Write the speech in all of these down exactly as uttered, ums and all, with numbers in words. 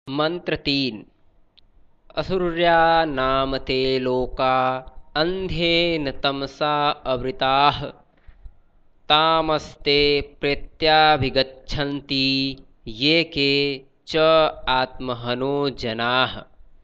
मंत्र तीन। असुर्या नाम ते लोका अंधेन तमसा आवृताः तामस्ते प्रेत्याभिगच्छन्ति ये के च आत्महनो जनाः।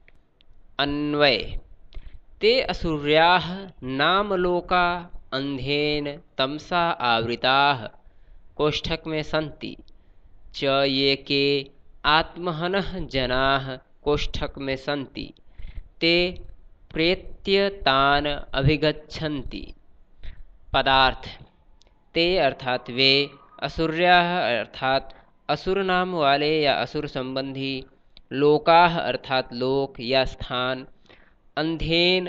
अन्वय। ते असुर्याः नाम लोका अंधेन तमसा आवृताः कोष्ठक में सन्ति च ये के आत्महनः जनाः कोष्ठक में सन्ति ते प्रेत्य तान अभिगच्छन्ति। पदार्थ। ते अर्थात वे, असुर्याः अर्थात असुर नाम वाले या असुर संबंधी, लोकाः अर्थात लोक या स्थान, अंधेन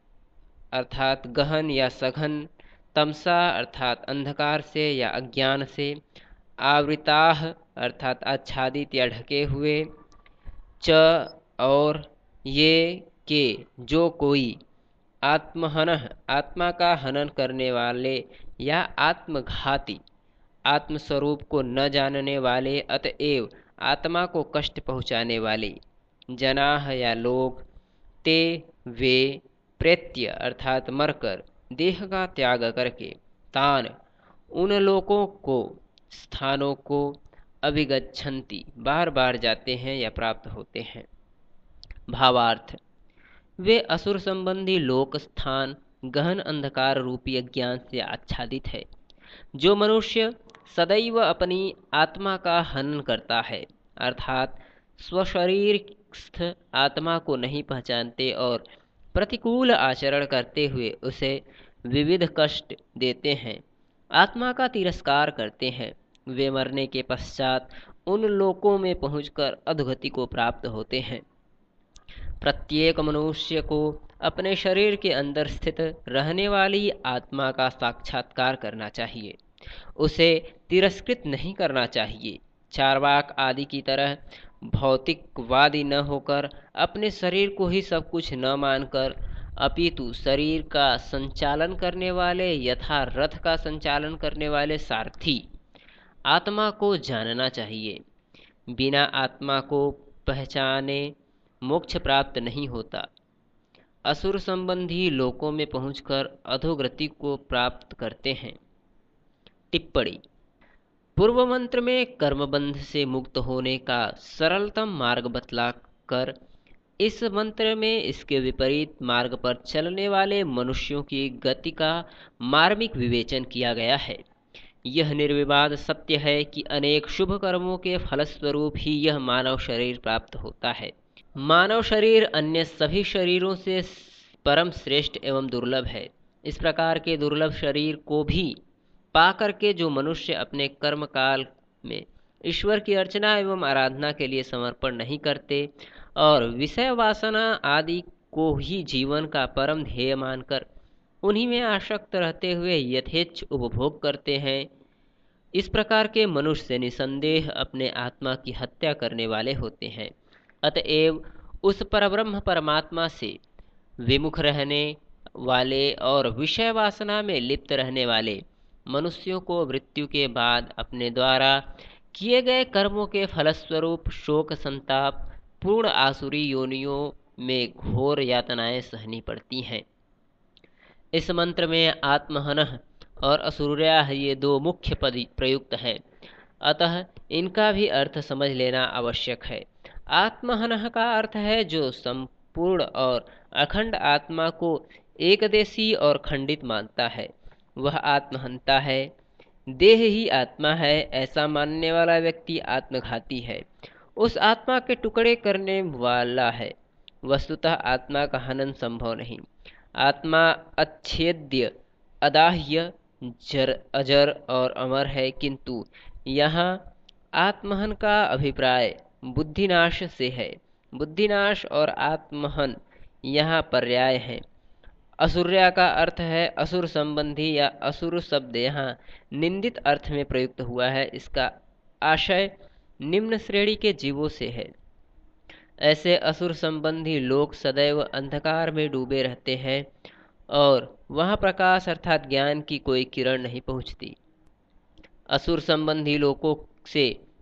अर्थात गहन या सघन, तमसा अर्थात अंधकार से या अज्ञान से, आवृताः अर्थात आच्छादित या ढके हुए, च और ये के जो कोई, आत्महनः आत्मा का हनन करने वाले या आत्मघाती, आत्मस्वरूप को न जानने वाले अतएव आत्मा को कष्ट पहुँचाने वाले, जनाह या लोग, ते वे, प्रेत्य अर्थात मरकर, देह का त्याग करके, तान उन लोकों को, स्थानों को, अभिगच्छन्ति बार बार जाते हैं या प्राप्त होते हैं। भावार्थ। वे असुर संबंधी लोक स्थान गहन अंधकार रूपी अज्ञान से आच्छादित है। जो मनुष्य सदैव अपनी आत्मा का हनन करता है अर्थात स्वशरीरस्थ आत्मा को नहीं पहचानते और प्रतिकूल आचरण करते हुए उसे विविध कष्ट देते हैं, आत्मा का तिरस्कार करते हैं, वे मरने के पश्चात उन लोकों में पहुंचकर अधोगति को प्राप्त होते हैं। प्रत्येक मनुष्य को अपने शरीर के अंदर स्थित रहने वाली आत्मा का साक्षात्कार करना चाहिए, उसे तिरस्कृत नहीं करना चाहिए। चार्वाक आदि की तरह भौतिकवादी न होकर अपने शरीर को ही सब कुछ न मानकर अपितु शरीर का संचालन करने वाले यथा रथ का संचालन करने वाले सारथी आत्मा को जानना चाहिए। बिना आत्मा को पहचाने मोक्ष प्राप्त नहीं होता। असुर संबंधी लोकों में पहुंचकर अधोगति को प्राप्त करते हैं। टिप्पणी। पूर्व मंत्र में कर्मबंध से मुक्त होने का सरलतम मार्ग बतलाकर इस मंत्र में इसके विपरीत मार्ग पर चलने वाले मनुष्यों की गति का मार्मिक विवेचन किया गया है। यह निर्विवाद सत्य है कि अनेक शुभ कर्मों के फलस्वरूप ही यह मानव शरीर प्राप्त होता है। मानव शरीर अन्य सभी शरीरों से परम श्रेष्ठ एवं दुर्लभ है। इस प्रकार के दुर्लभ शरीर को भी पा करके जो मनुष्य अपने कर्म काल में ईश्वर की अर्चना एवं आराधना के लिए समर्पण नहीं करते और विषय वासना आदि को ही जीवन का परम ध्येय मानकर उन्हीं में आसक्त रहते हुए यथेच्छ उपभोग करते हैं, इस प्रकार के मनुष्य निसंदेह अपने आत्मा की हत्या करने वाले होते हैं। अतएव उस परब्रह्म परमात्मा से विमुख रहने वाले और विषय वासना में लिप्त रहने वाले मनुष्यों को मृत्यु के बाद अपने द्वारा किए गए कर्मों के फलस्वरूप शोक संताप पूर्ण आसुरी योनियों में घोर यातनाएं सहनी पड़ती हैं। इस मंत्र में आत्महनः और असुर्याः ये दो मुख्य पद प्रयुक्त हैं, अतः इनका भी अर्थ समझ लेना आवश्यक है। आत्महनः का अर्थ है जो संपूर्ण और अखंड आत्मा को एकदेशी और खंडित मानता है, वह आत्महंता है। देह ही आत्मा है ऐसा मानने वाला व्यक्ति आत्मघाती है, उस आत्मा के टुकड़े करने वाला है। वस्तुतः आत्मा का हनन संभव नहीं। आत्मा अच्छेद्य, अदाह्य, जर अजर और अमर है, किंतु यहाँ आत्महन का अभिप्राय बुद्धिनाश से है। बुद्धिनाश और आत्महन यहाँ पर्याय है। असुर्या का अर्थ है असुर संबंधी या असुर शब्द यहाँ निंदित अर्थ में प्रयुक्त हुआ है। इसका आशय निम्न श्रेणी के जीवों से है। ऐसे असुर संबंधी लोग सदैव अंधकार में डूबे रहते हैं और वहाँ प्रकाश अर्थात ज्ञान की कोई किरण नहीं पहुँचती। असुर संबंधी लोगों से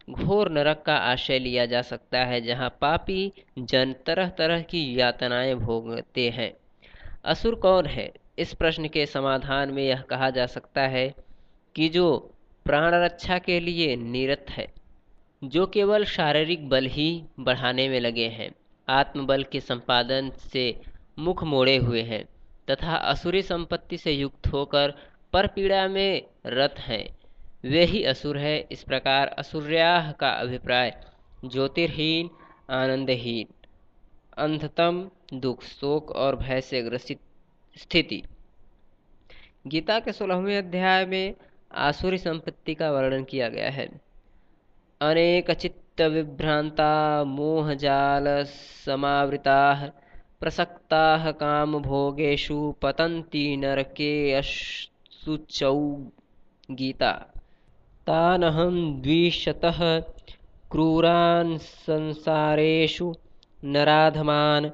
घोर नरक का आश्रय लिया जा सकता है, जहाँ पापी जन तरह तरह की यातनाएं भोगते हैं। असुर कौन है? इस प्रश्न के समाधान में यह कहा जा सकता है कि जो प्राण रक्षा के लिए निरत है, जो केवल शारीरिक बल ही बढ़ाने में लगे हैं, आत्मबल के संपादन से मुख मोड़े हुए हैं तथा असुरी संपत्ति से युक्त होकर परपीड़ा में रत हैं, वे ही असुर है। इस प्रकार असुर्याह का अभिप्राय ज्योतिर्हीन, आनंदहीन, अंधतम, दुख, शोक और भय से ग्रसित स्थिति। गीता के सोलहवें अध्याय में आसुरी संपत्ति का वर्णन किया गया है। अनेक चित्त विभ्रांता मोहजाल समावृताः प्रसक्ताः काम भोगेषु पतन्ति नरके अशुचौ। गीता। तानहं द्विषतः क्रूरान् संसारेषु नराधमान्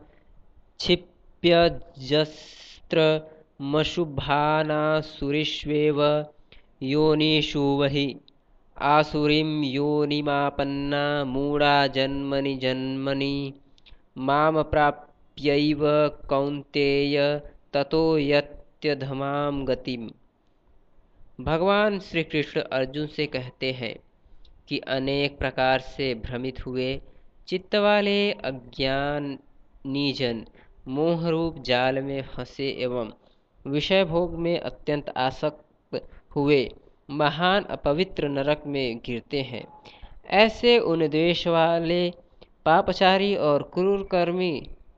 क्षिप्यजस्त्रमशुभानासुरीष्वेव योनिषु वहि आसुरीं योनिमापन्ना मूढा जन्मनि जन्मनि माम प्राप्यैव कौन्तेय ततो यत्यधमां गतिम्। भगवान श्री कृष्ण अर्जुन से कहते हैं कि अनेक प्रकार से भ्रमित हुए चित्त वाले अज्ञानी जन मोहरूप जाल में फंसे एवं विषय भोग में अत्यंत आसक्त हुए महान अपवित्र नरक में गिरते हैं। ऐसे उन द्वेष वाले पापचारी और क्रूर कर्मी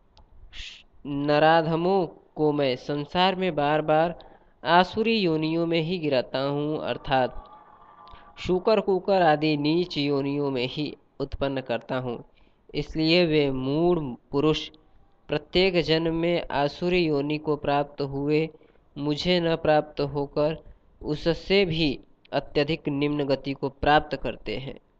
नराधमों को मैं संसार में बार बार आसुरी योनियों में ही गिराता हूँ, अर्थात शूकर कुकर आदि नीच योनियों में ही उत्पन्न करता हूँ। इसलिए वे मूढ़ पुरुष प्रत्येक जन्म में आसुरी योनि को प्राप्त हुए मुझे न प्राप्त होकर उससे भी अत्यधिक निम्न गति को प्राप्त करते हैं।